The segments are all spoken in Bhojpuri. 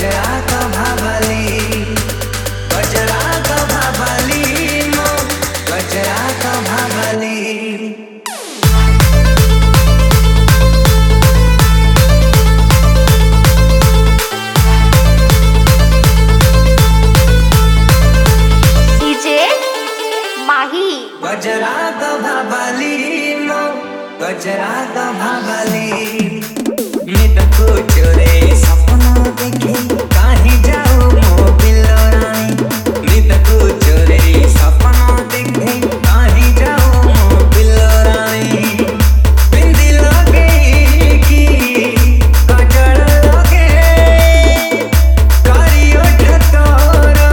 गजरा का भावली गजरा का भावली मो गजरा का भावली गजरा का भावली मो गजरा का भावली नित को चोरे सपना देखे कहीं जाओ मो बिलोरानी नित को चोरे सपना देखे कहीं जाओ मो बिलोरानी बिंदी लगे की काजल लगे करियो ठतोरा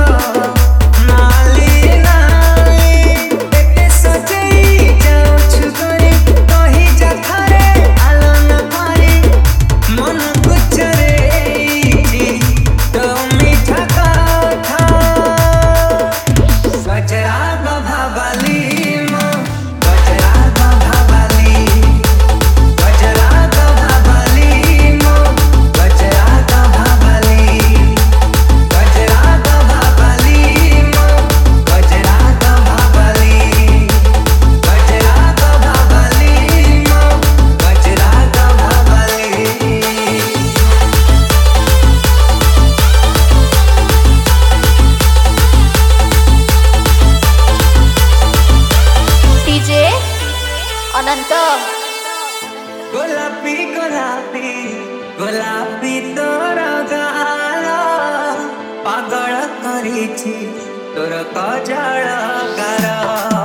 अनंत गोलापी गोलापी गोलापी तोर गाल पागल करिछि तोर कजल गार